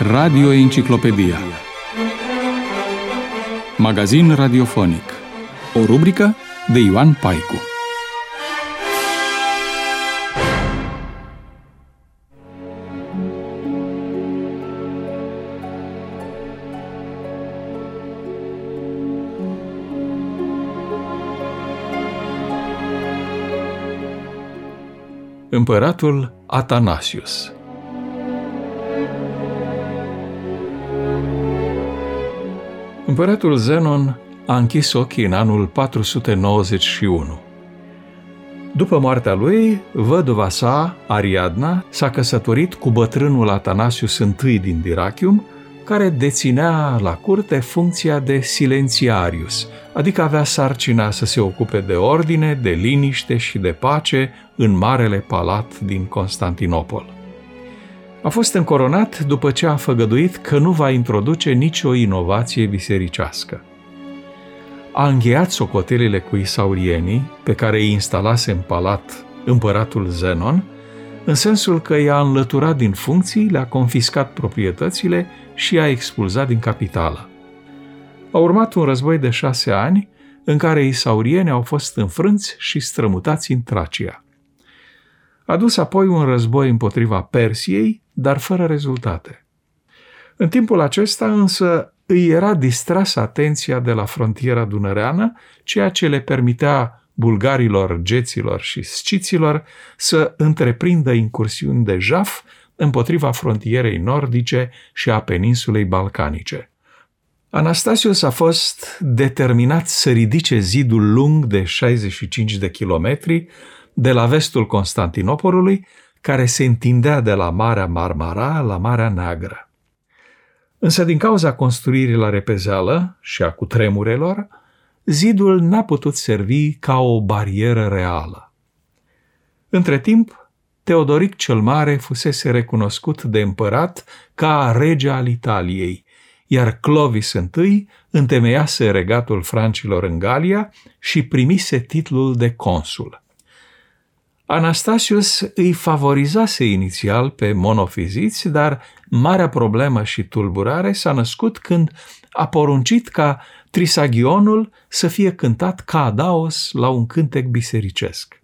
Radio Enciclopedia. Magazin radiofonic. O rubrică de Ioan Paicu. Împăratul Atanasius. Împăratul Zenon a închis ochii în anul 491. După moartea lui, văduva sa, Ariadna, s-a căsătorit cu bătrânul Atanasius I din Dirachium, care deținea la curte funcția de silențiarius, adică avea sarcina să se ocupe de ordine, de liniște și de pace în Marele Palat din Constantinopol. A fost încoronat după ce a făgăduit că nu va introduce nicio inovație bisericească. A încheiat socotelile cu isaurienii, pe care îi instalase în palat împăratul Zenon, în sensul că i-a înlăturat din funcții, le-a confiscat proprietățile și i-a expulzat din capitală. A urmat un război de 6 ani, în care isaurienii au fost înfrânți și strămutați în Tracia. A dus apoi un război împotriva Persiei, dar fără rezultate. În timpul acesta însă îi era distrasă atenția de la frontiera dunăreană, ceea ce le permitea bulgarilor, geților și sciților să întreprindă incursiuni de jaf împotriva frontierei nordice și a peninsulei balcanice. Anastasius a fost determinat să ridice zidul lung de 65 de kilometri de la vestul Constantinopolului, care se întindea de la Marea Marmara la Marea Neagră. Însă din cauza construirii la repezeală și a cutremurelor, zidul n-a putut servi ca o barieră reală. Între timp, Teodoric cel Mare fusese recunoscut de împărat ca rege al Italiei, iar Clovis I întemeiase regatul francilor în Galia și primise titlul de consul. Anastasius îi favorizase inițial pe monofiziți, dar marea problemă și tulburare s-a născut când a poruncit ca Trisagionul să fie cântat ca adaos la un cântec bisericesc.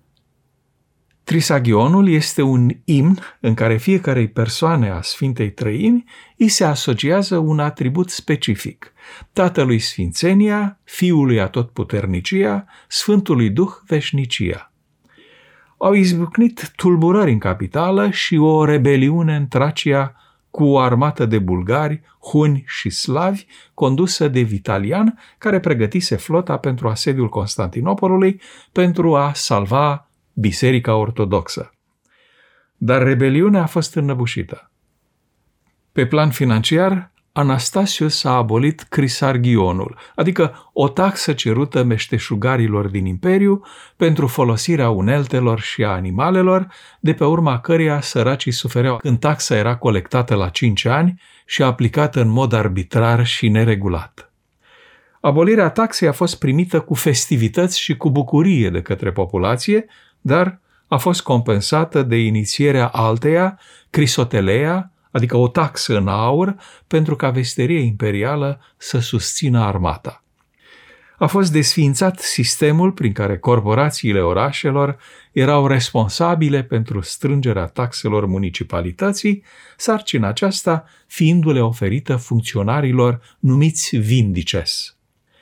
Trisagionul este un imn în care fiecarei persoane a Sfintei Trăimi îi se asociază un atribut specific: Tatălui Sfințenia, Fiului Atotputernicia, Sfântului Duh Veșnicia. Au izbucnit tulburări în capitală și o rebeliune în Tracia cu o armată de bulgari, huni și slavi condusă de Vitalian, care pregătise flota pentru asediul Constantinopolului pentru a salva Biserica Ortodoxă. Dar rebeliunea a fost înnăbușită. Pe plan financiar, Anastasius a abolit crisarghionul, adică o taxă cerută meșteșugarilor din imperiu pentru folosirea uneltelor și a animalelor, de pe urma căreia săracii sufereau când taxa era colectată la 5 ani și aplicată în mod arbitrar și neregulat. Abolirea taxei a fost primită cu festivități și cu bucurie de către populație, dar a fost compensată de inițierea alteia, crisoteleia, adică o taxă în aur, pentru ca vesteria imperială să susțină armata. A fost desființat sistemul prin care corporațiile orașelor erau responsabile pentru strângerea taxelor municipalității, sarcina aceasta fiindu-le oferită funcționarilor numiți vindices.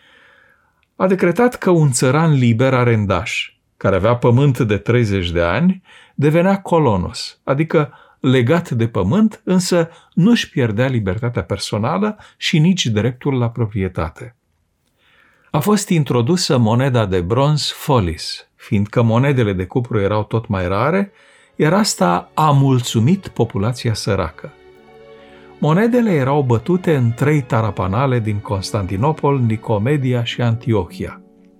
A decretat că un țăran liber arendaș, care avea pământ de 30 de ani, devenea colonos, adică legat de pământ, însă nu-și pierdea libertatea personală și nici dreptul la proprietate. A fost introdusă moneda de bronz folis, fiindcă monedele de cupru erau tot mai rare, iar asta a mulțumit populația săracă. Monedele erau bătute în 3 tarapanale din Constantinopol, Nicomedia și Antiohia.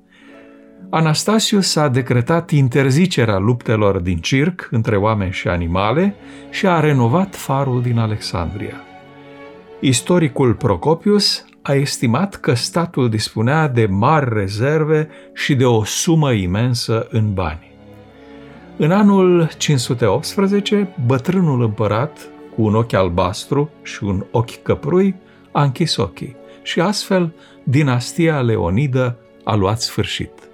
Anastasius a decretat interzicerea luptelor din circ între oameni și animale și a renovat farul din Alexandria. Istoricul Procopius a estimat că statul dispunea de mari rezerve și de o sumă imensă în bani. În anul 518, bătrânul împărat, cu un ochi albastru și un ochi căprui, a închis ochii și astfel dinastia Leonidă a luat sfârșit.